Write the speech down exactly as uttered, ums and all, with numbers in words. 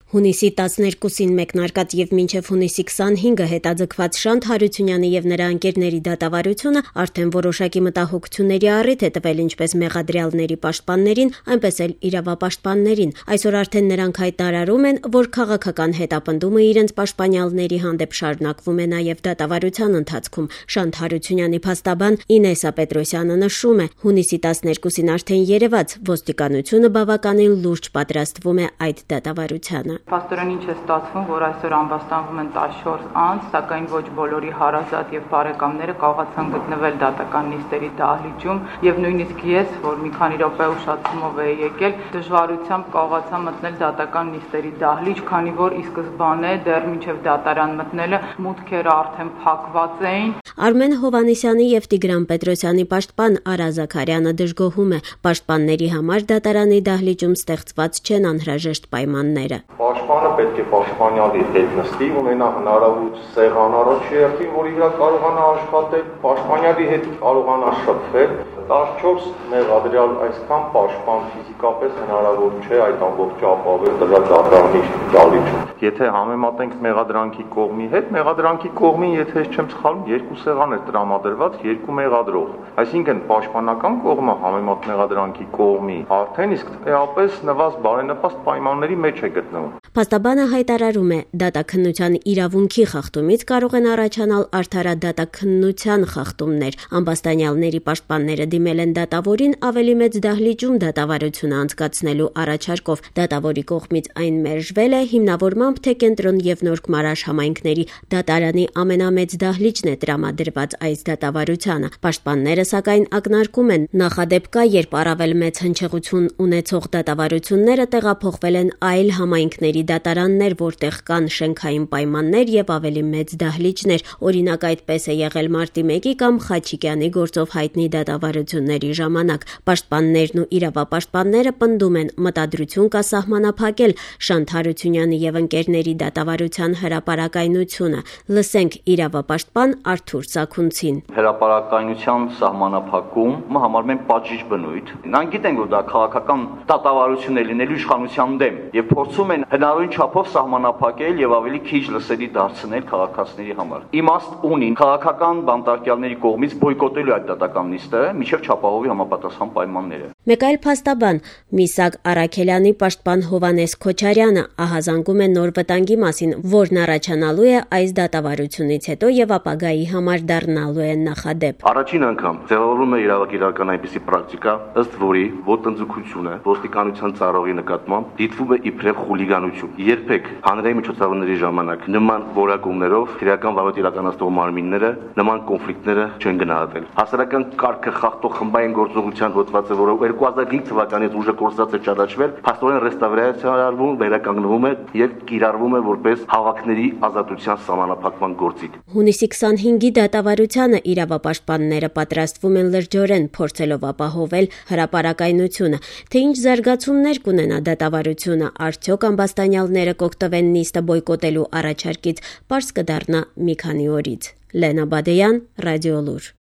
Հունիսի տասներկուսին մեկնարկած եւ մինչեւ հունիսի քսանհինգը հետաձգված Շանթ Հարությունյանի եւ նրա ընկերների դատավարությունը արդեն որոշակի մտահոգությունների առիթ է տվել ինչպես մեղադրյալների պաշտպաններին, այնպես էլ իրավապաշտպաններին։ Այսօր արդեն նրանք հայտարարում են, որ քաղաքական հետապնդումը իրենց պաշտպանյալների հանդեպ շարունակվում է նաեւ դատավարության ընթացքում։ Շանթ Հարությունյանի փաստաբան Ինեսա Պետրոսյանը նշում է, հունիսի տասներկուսին արդեն երևաց, ոստիկանությունը բավականին լուրջ պատրաստվում է այդ դատավարությանը։ Փաստորեն ինչ է ստացվում, որ այսօր ամբաստանվում են տասնչորս անձ, սակայն ոչ բոլորի հարազատ եւ բարեկամները կարողացան գտնվել դատական նիստերի դահլիճում եւ նույնիսկ ես, որ մի քանի րոպե ուշացումով էի եկել, դժվարությամբ կարողացա մտնել դատական նիստերի դահլիճ, քանի որ ի սկզբանե դեռ մինչեւ դատարան մտնելը մուտքերը արդեն փակված էին։ Արմեն Հովհաննիսյանի եւ Տիգրան Պետրոսյանի պաշտպան Արա Զաքարյանը դժգոհում է, պաշտպանների համար դատարանի դահլիճում ստեղծված չեն անհրաժեշտ պայմանները։ Պաշտպանը պետք է պաշտպանյալի հետ նստի, ունենա հնարավորություն սեղան առաջ երթի, որ իրա կարողանա աշխատել, պաշտպանյալի հետ կարողանա շփվել։ տասնչորս մեղադրյալ այսքան պաշտպան ֆիզիկապես հնարավոր չէ այդ ամբողջ ապավել տվյալ դատարանի դահլիճում։ Եթե համեմատենք մեղադրանքի կողմի հետ, մեղադրանքի կողմին, եթե ես չեմ սխալվում, երկու սեղան էր տրամադրված, երկու մեղադրող։ Այսինքն պաշտպանական կողմը համեմատ մեղադրանքի կողմի արդեն իսկ էապես նվազ բարենպաստ պայմանների մեջ է գտնվում։ Փաստաբանը հայտարարում է, դատաքննության իրավունքի խախտումից կարող են առաջանալ արդարադատաքննության խախտումներ։ Ամբաստանյալների պաշտպանները դիմել են դատավորին ավելի մեծ դահլիճում դատավարությունը անցկացնելու առաջարկով։ Դատավորի կողմից այն մերժվել է հիմնավորմամբ, թե Կենտրոն եւ Նորք Մարաշ համայնքների դատարանի ամենամեծ դահլիճն է տրամադրված այս դատավարությանը։ Պաշտպանները սակայն ակնարկում են, նախադեպ կա, երբ առավել մեծ հնչեղություն ունեցող դատավարությունները տեղափոխվել են այլ համայնքների դատարաններ, որտեղ կան շենքային պայմաններ եւ ավելի մեծ դահլիճներ։ Օրինակ այդպես է եղել մարտի մեկի կամ Խաչիկյանի գործով հայտնի դատավարությունների ժամանակ։ Պաշտպաններն ու իրավապաշտպանները պնդում են, մտադրություն կա սահմանափակել Շանթ Հարությունյանի եւ ընկերների դատավարության հրապարակայնությունը։ Լսենք իրավապաշտպան Արթուր Սաքունցին։ Հրապարակայնության սահմանափակումը համարում են պատժիչ բնույթ։ Նրանք գիտեն, որ դա քաղաքական դատավարություն է լինելու իշխանության դեմ եւ փորձում են հնարավորին չափով սահմանափակել եւ ավելի քիչ լսելի դարձնել քաղաքացիների համար։ Իմաստ ունին քաղաքական բանտարկյալների կողմից բոյկոտելու այդ դատական նիստը, միջև չափահովի համապատասխան պայմանները։ Մեկ այլ փաստաբան Միսակ Արաքելյանի պաշտպան Հովանես Քոչարյանը ահազանգում է նոր վտանգի մասին, որն առաջանալու է այս դատավարությունից հետո եւ ապագայի համար դառնալու է նախադեպ։ Առաջին անգամ ձևավորվում է իրավական այնպիսի պրակտիկա, ըստ որի ոտնձգությունը ոստիկանության ծառայողի նկատմամբ դիտվում է իբրև խուլիգանություն։ Երբեք հանրային միջոցառումների ժամանակ նման որակումներով քրեական վարույթ իրականացնող մարմինները նման կոնֆլիկտները չեն գնահատել։ Հասարակական կարգը խախտող խմբային գործողության հոդվածը, որը երկու հազար հինգ թվականից ուժը կորսած է ճանաչվել, փաստորեն ռեստավրացիայում, վերականգնվում է եւ կիրառվում է որպես հավաքների ազատության սահմանափակման գործիք։ Հունիսի քսանհինգի դատավարությանը իրավապաշտպանները պատրաստվում են լրջորեն, փորձելով ապահովել հրապարակայնությունը։ Թե ինչ զարգացումներ կունենա դատավարությունը, արդյոք ամբաստանյալները կօգտվեն նիստը բոյկոտելու առաջարկից, պարզ կդառնա մի քանի օրից։ Լենա Բադեյան, Ռադիոլուր։